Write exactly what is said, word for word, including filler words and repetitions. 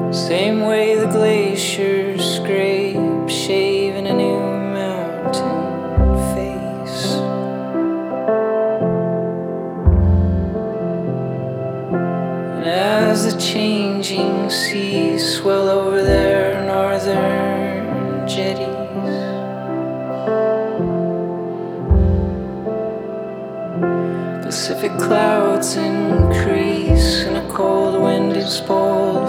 Same way the glaciers scrape, shaving a new mountain face. And as the changing seas swell over their northern jetties, Pacific clouds increase and a cold wind is bold